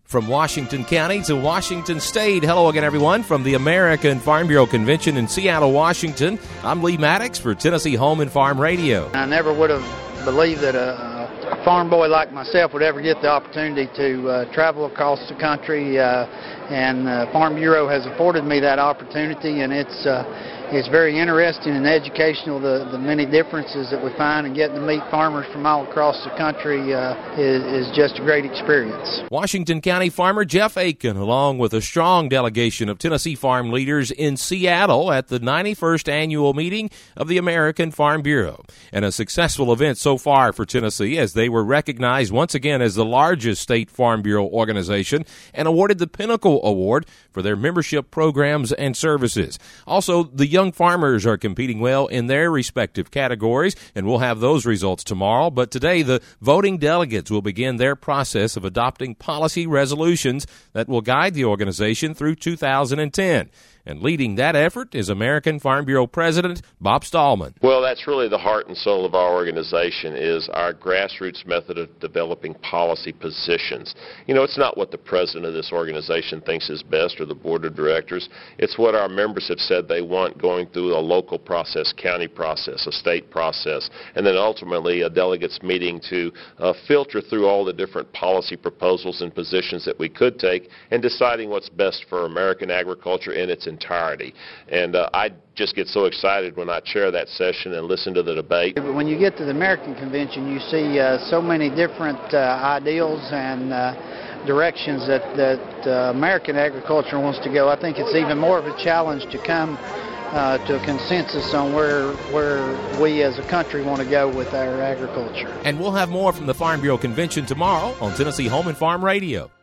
From Washington County to Washington State, hello again, everyone, from the American Farm Bureau Convention in Seattle, Washington. I'm Lee Maddox for Tennessee Home and Farm Radio. I never would have believed that a farm boy like myself would ever get the opportunity to travel across the country, and Farm Bureau has afforded me that opportunity, and it's very interesting and educational. The many differences that we find, and getting to meet farmers from all across the country is just a great experience. Washington County farmer Jeff Aiken, along with a strong delegation of Tennessee farm leaders in Seattle at the 91st annual meeting of the American Farm Bureau. And a successful event so far for Tennessee, as they were recognized once again as the largest state Farm Bureau organization and awarded the Pinnacle Award for their membership programs and services. Also, the young farmers are competing well in their respective categories, and we'll have those results tomorrow. But today, the voting delegates will begin their process of adopting policy resolutions that will guide the organization through 2010. And leading that effort is American Farm Bureau President Bob Stallman. Well, that's really the heart and soul of our organization, is our grassroots method of developing policy positions. You know, it's not what the president of this organization thinks is best or the board of directors. It's what our members have said they want, going through a local process, county process, a state process, and then ultimately a delegates meeting to filter through all the different policy proposals and positions that we could take and deciding what's best for American agriculture in its entirety. And I just get so excited when I chair that session and listen to the debate. When you get to the American Convention, you see so many different ideals and directions that American agriculture wants to go. I think it's even more of a challenge to come to a consensus on where we as a country want to go with our agriculture. And we'll have more from the Farm Bureau Convention tomorrow on Tennessee Home and Farm Radio.